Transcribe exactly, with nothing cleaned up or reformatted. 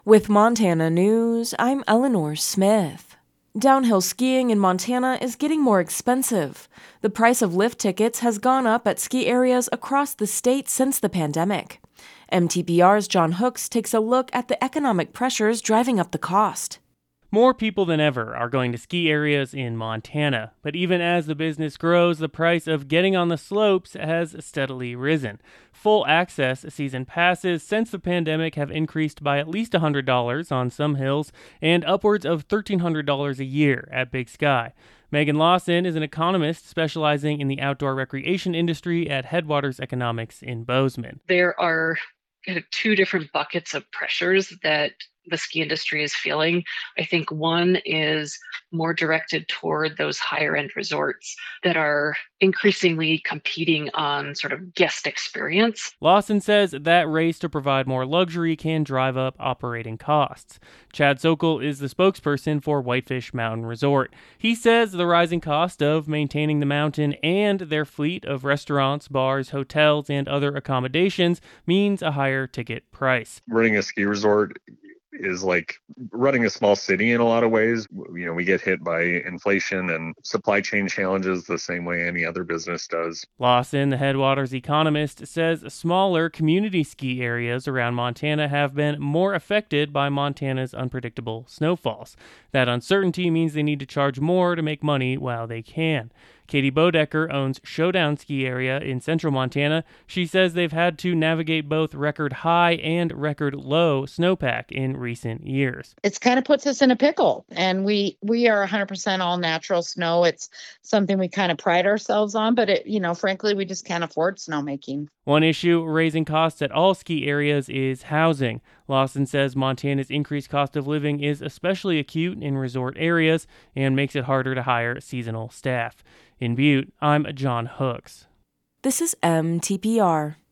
With Montana News, I'm Eleanor Smith. Downhill skiing in Montana is getting more expensive. The price of lift tickets has gone up at ski areas across the state since the pandemic. M T B R's John Hooks takes a look at the economic pressures driving up the cost. More people than ever are going to ski areas in Montana, but even as the business grows, the price of getting on the slopes has steadily risen. Full access season passes since the pandemic have increased by at least one hundred dollars on some hills and upwards of one thousand three hundred dollars a year at Big Sky. Megan Lawson is an economist specializing in the outdoor recreation industry at Headwaters Economics in Bozeman. There are kind of two different buckets of pressures that the ski industry is feeling. I think one is more directed toward those higher end resorts that are increasingly competing on sort of guest experience. Lawson says that race to provide more luxury can drive up operating costs. Chad Sokol is the spokesperson for Whitefish Mountain Resort. He says the rising cost of maintaining the mountain and their fleet of restaurants, bars, hotels, and other accommodations means a higher ticket price. Running a ski resort is like running a small city in a lot of ways. You know, we get hit by inflation and supply chain challenges the same way any other business does. Lawson, the Headwaters economist, says smaller community ski areas around Montana have been more affected by Montana's unpredictable snowfalls. That uncertainty means they need to charge more to make money while they can. Katie Bodecker owns Showdown Ski Area in central Montana. She says they've had to navigate both record high and record low snowpack in recent years. It's kind of puts us in a pickle, and we we are one hundred percent all natural snow. It's something we kind of pride ourselves on, but it, you know, frankly, we just can't afford snowmaking. One issue raising costs at all ski areas is housing. Lawson says Montana's increased cost of living is especially acute in resort areas and makes it harder to hire seasonal staff. In Butte, I'm John Hooks. This is M T B R.